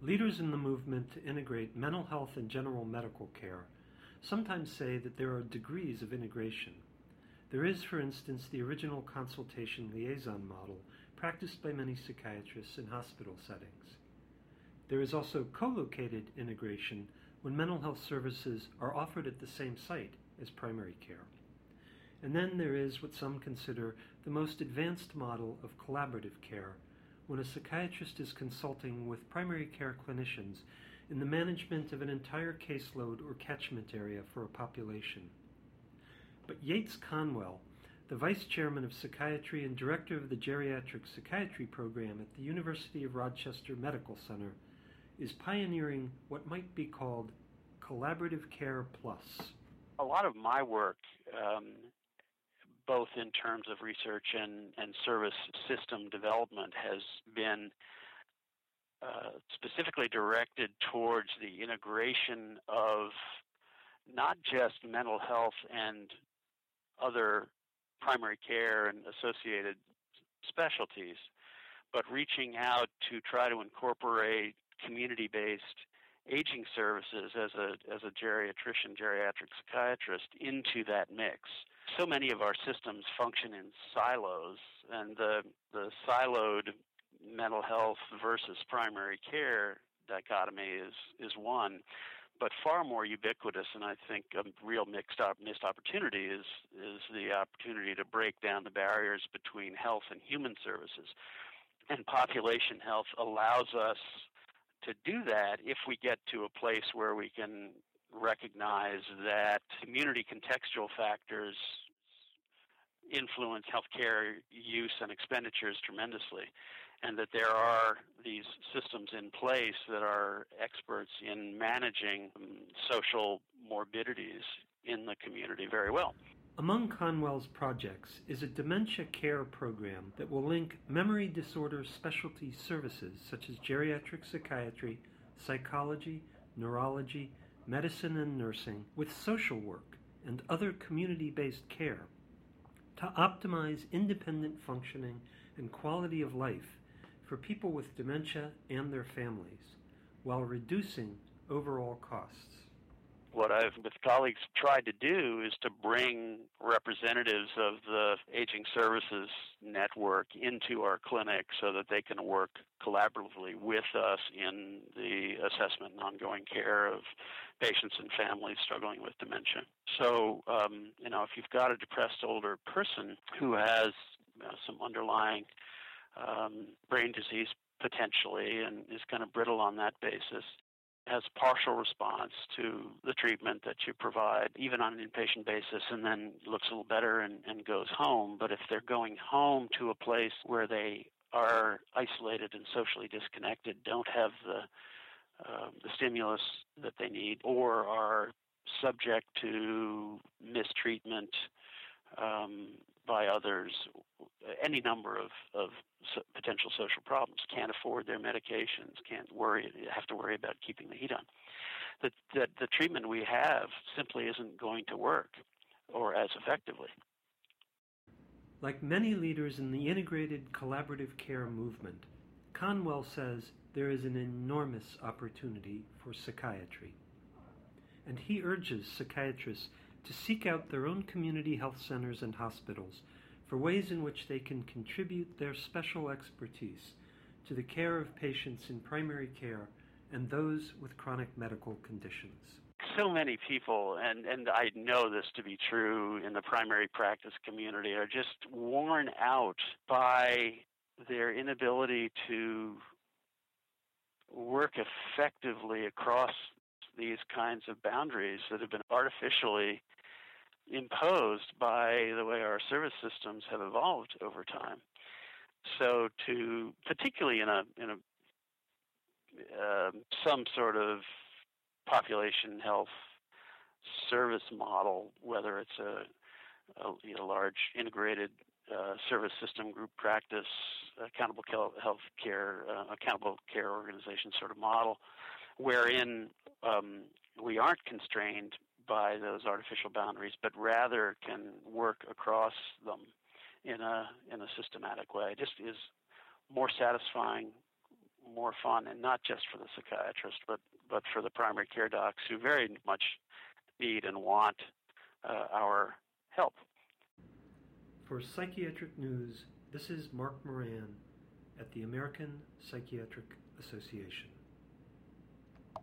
Leaders in the movement to integrate mental health and general medical care sometimes say that there are degrees of integration. There is, for instance, the original consultation liaison model practiced by many psychiatrists in hospital settings. There is also co-located integration when mental health services are offered at the same site as primary care. And then there is what some consider the most advanced model of collaborative care, when a psychiatrist is consulting with primary care clinicians in the management of an entire caseload or catchment area for a population. But Yates Conwell, the vice chairman of psychiatry and director of the geriatric psychiatry program at the University of Rochester Medical Center, is pioneering what might be called collaborative care plus. A lot of my work, both in terms of research and service system development, has been specifically directed towards the integration of not just mental health and other primary care and associated specialties, but reaching out to try to incorporate community-based aging services as a geriatrician, geriatric psychiatrist into that mix. So many of our systems function in silos, and the siloed mental health versus primary care dichotomy is one, but far more ubiquitous, and I think a real missed opportunity is the opportunity to break down the barriers between health and human services. And population health allows us to do that if we get to a place where we can recognize that community contextual factors influence healthcare use and expenditures tremendously, and that there are these systems in place that are experts in managing social morbidities in the community very well. Among Conwell's projects is a dementia care program that will link memory disorder specialty services such as geriatric psychiatry, psychology, neurology, medicine and nursing with social work and other community-based care to optimize independent functioning and quality of life for people with dementia and their families, while reducing overall costs. What I've, with colleagues, tried to do is to bring representatives of the aging services network into our clinic so that they can work collaboratively with us in the assessment and ongoing care of patients and families struggling with dementia. So, if you've got a depressed older person who has some underlying brain disease potentially and is kind of brittle on that basis, has partial response to the treatment that you provide, even on an inpatient basis, and then looks a little better and goes home. But if they're going home to a place where they are isolated and socially disconnected, don't have the stimulus that they need, or are subject to mistreatment by others, any number of potential social problems, can't afford their medications, have to worry about keeping the heat on. The treatment we have simply isn't going to work or as effectively. Like many leaders in the integrated collaborative care movement, Conwell says there is an enormous opportunity for psychiatry. And he urges psychiatrists to seek out their own community health centers and hospitals for ways in which they can contribute their special expertise to the care of patients in primary care and those with chronic medical conditions. So many people, and I know this to be true in the primary practice community, are just worn out by their inability to work effectively across these kinds of boundaries that have been artificially imposed by the way our service systems have evolved over time. So, particularly in some sort of population health service model, whether it's a large integrated service system, group practice, accountable care organization sort of model, wherein we aren't constrained by those artificial boundaries, but rather can work across them in a systematic way. It just is more satisfying, more fun, and not just for the psychiatrist, but for the primary care docs who very much need and want our help. For Psychiatric News, this is Mark Moran at the American Psychiatric Association.